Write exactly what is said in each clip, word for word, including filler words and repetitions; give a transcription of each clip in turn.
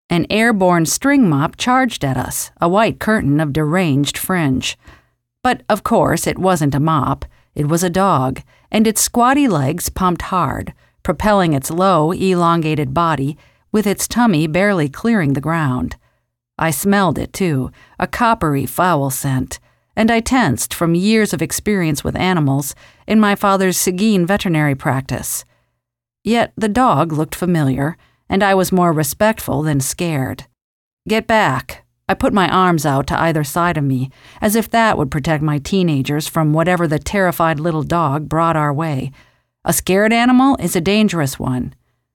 An airborne string mop charged at us, a white curtain of deranged fringe. But, of course, it wasn't a mop. It was a dog, and its squatty legs pumped hard, propelling its low, elongated body, with its tummy barely clearing the ground. I smelled it, too, a coppery, foul scent, and I tensed from years of experience with animals in my father's Seguin veterinary practice. Yet the dog looked familiar, and I was more respectful than scared. "Get back." I put my arms out to either side of me, as if that would protect my teenagers from whatever the terrified little dog brought our way. A scared animal is a dangerous one.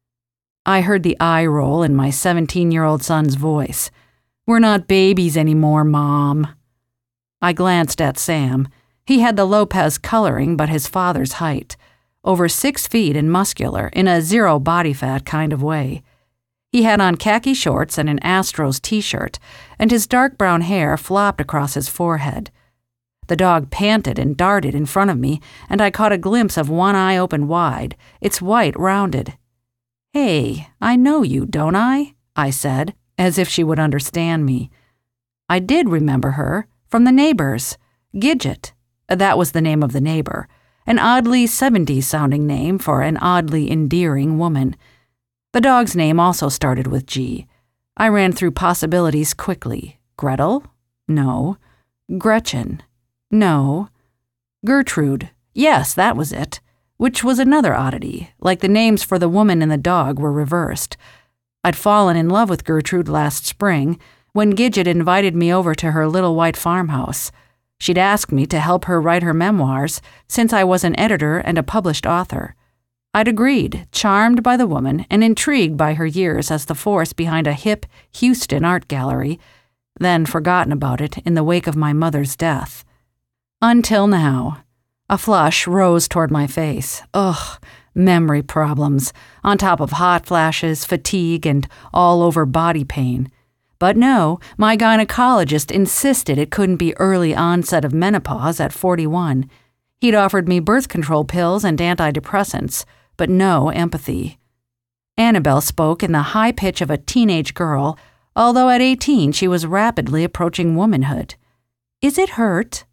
I heard the eye roll in my seventeen-year-old son's voice. "We're not babies anymore, Mom." I glanced at Sam. He had the Lopez coloring but his father's height, over six feet and muscular in a zero body fat kind of way. He had on khaki shorts and an Astros t-shirt, and his dark brown hair flopped across his forehead. The dog panted and darted in front of me, and I caught a glimpse of one eye open wide, its white rounded. "Hey, I know you, don't I?" I said, as if she would understand me. I did remember her, from the neighbors. Gidget. That was the name of the neighbor, an oddly seventies-sounding name for an oddly endearing woman. The dog's name also started with G. I ran through possibilities quickly. Gretel? No. Gretchen? No. Gertrude? Yes, that was it. Which was another oddity, like the names for the woman and the dog were reversed. I'd fallen in love with Gertrude last spring, when Gidget invited me over to her little white farmhouse. She'd asked me to help her write her memoirs, since I was an editor and a published author. I'd agreed, charmed by the woman and intrigued by her years as the force behind a hip Houston art gallery, then forgotten about it in the wake of my mother's death. Until now. A flush rose toward my face. Ugh, memory problems, on top of hot flashes, fatigue, and all-over body pain. But no, my gynecologist insisted it couldn't be early onset of menopause at forty-one. He'd offered me birth control pills and antidepressants, but no empathy. Annabelle spoke in the high pitch of a teenage girl, although at eighteen she was rapidly approaching womanhood. "Is it hurt?"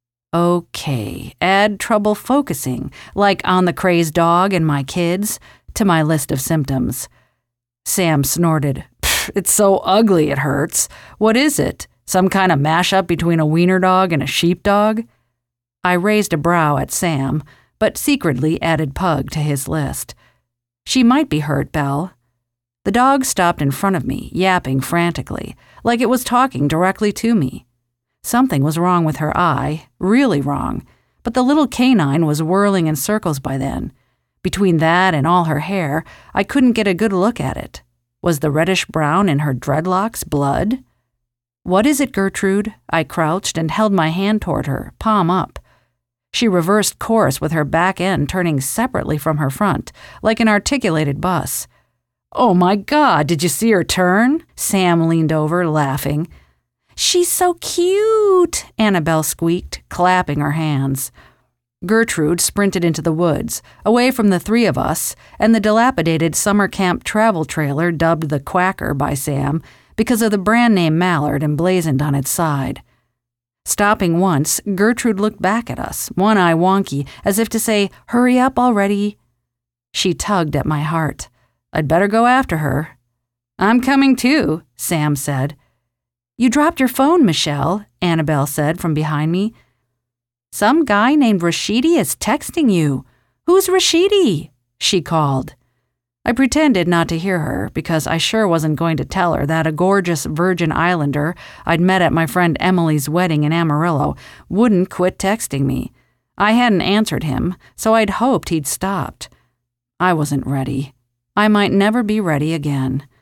Okay, add trouble focusing, like on the crazed dog and my kids, to my list of symptoms. Sam snorted. "It's so ugly it hurts. What is it? Some kind of mashup between a wiener dog and a sheepdog?" I raised a brow at Sam, but secretly added Pug to his list. "She might be hurt, Belle." The dog stopped in front of me, yapping frantically, like it was talking directly to me. Something was wrong with her eye, really wrong, but the little canine was whirling in circles by then. Between that and all her hair, I couldn't get a good look at it. Was the reddish-brown in her dreadlocks blood? "What is it, Gertrude?" I crouched and held my hand toward her, palm up. She reversed course with her back end turning separately from her front, like an articulated bus. "Oh my God, did you see her turn?" Sam leaned over, laughing. "She's so cute," Annabelle squeaked, clapping her hands. Gertrude sprinted into the woods, away from the three of us, and the dilapidated summer camp travel trailer dubbed the Quacker by Sam because of the brand name Mallard emblazoned on its side. Stopping once, Gertrude looked back at us, one eye wonky, as if to say, "Hurry up already." She tugged at my heart. I'd better go after her. "I'm coming too," Sam said. "You dropped your phone, Michelle," Annabelle said from behind me. "Some guy named Rashidi is texting you. Who's Rashidi?" she called. I pretended not to hear her because I sure wasn't going to tell her that a gorgeous Virgin Islander I'd met at my friend Emily's wedding in Amarillo wouldn't quit texting me. I hadn't answered him, so I'd hoped he'd stopped. I wasn't ready. I might never be ready again.